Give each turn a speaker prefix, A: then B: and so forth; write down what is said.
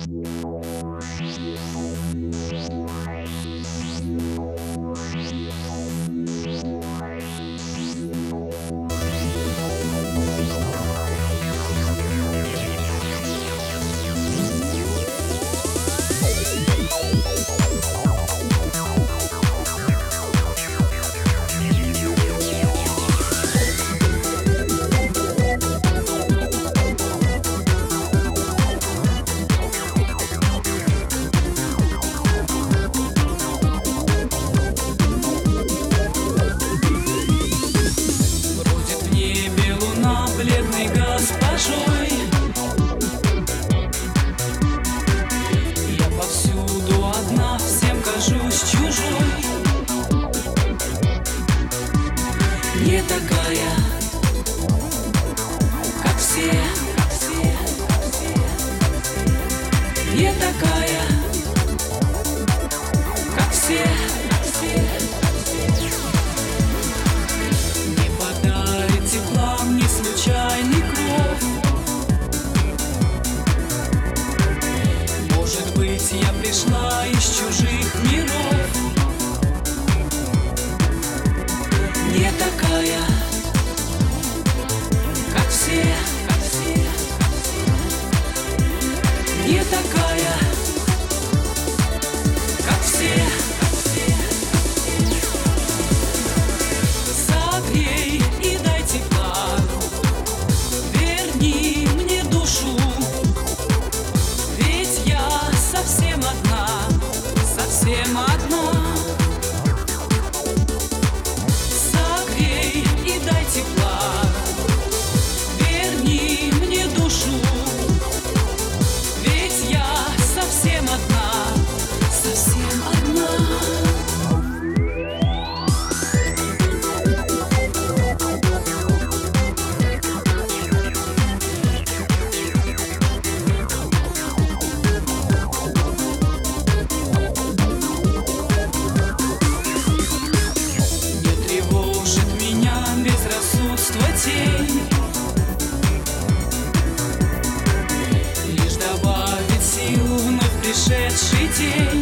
A: Бледной госпожой я повсюду одна, всем кажусь чужой. Не такая, как все, не такая, как все. Не подарит тепла мне случайный кров. Может быть, я пришла из чужих миров. Не такая, как все, не такая, как все. Согрей и дай тепла, верни мне душу, ведь я совсем одна, совсем одна. Согрей и дай тепла, верни мне душу, ведь я совсем одна, совсем одна. Тень лишь добавит сил вновь пришедший день.